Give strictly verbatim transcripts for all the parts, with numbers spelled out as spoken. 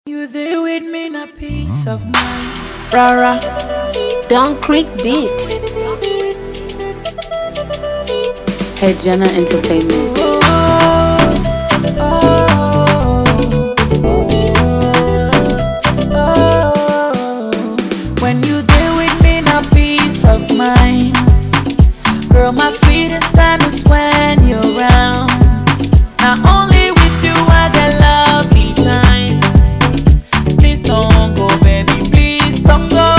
You there with me in a peace of mind. Rara. Don Creek Beats. Hey Jenna Entertainment. Oh, oh, oh, oh, oh. When you there with me in a peace of mind. Girl, my sweetest time is when you're around. Not only with you I get lovely time. Please don't go, baby, please don't go.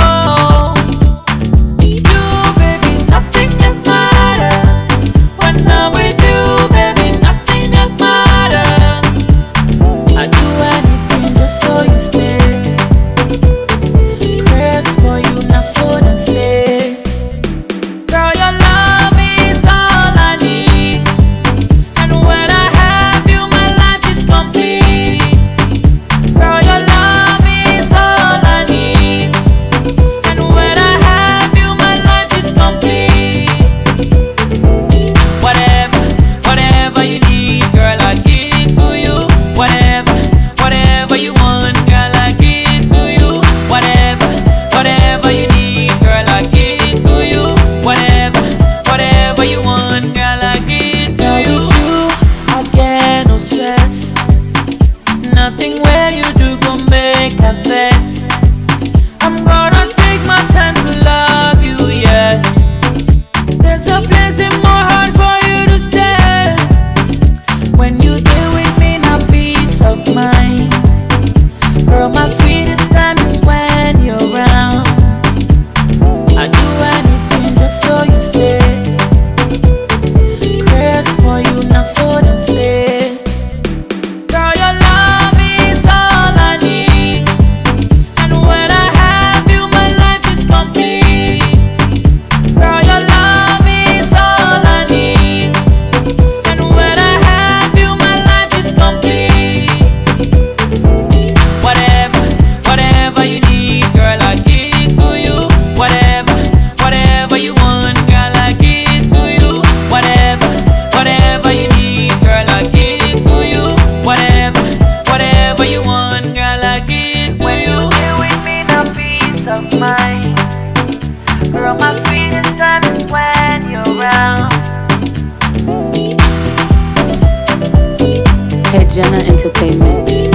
You, baby, nothing else matters. When I'm with you, baby, nothing else matters. I'd do anything just so you stay. Prayers for you, not so they say. Girl, your love is all I need. And when I have you, my life is complete. Girl, your love is all I need. And when I have you, my life is complete. Whatever, whatever you need, girl, I give it to you. Whatever, whatever you want, girl, I give it to you. Whatever, whatever you need, girl, I give it to you. Whatever, whatever you want, girl, I give it to you. With you, I get no stress. Nothing where you do gon' make a vex. I'm gonna take my time to love you, yeah. There's a place in my heart for you to stay. When you there with me, now peace of mind. Girl, my sweetest time is when you're around. I do anything just so you stay. Prayers for you, not so they say. Girl, your love is all I need. And when I have you, my life is complete. Girl, your love is all I need. And when I have you, my life is complete. Whatever, whatever you need, girl, I give it to you. Whatever, whatever you want, girl, I give it to you. Whatever, whatever you need, girl, I give it to you. Whatever, whatever you want, girl, I give it to you. When you're with me, no peace of mind. Girl, my sweetest time is when you're around. Hey Jenna Entertainment.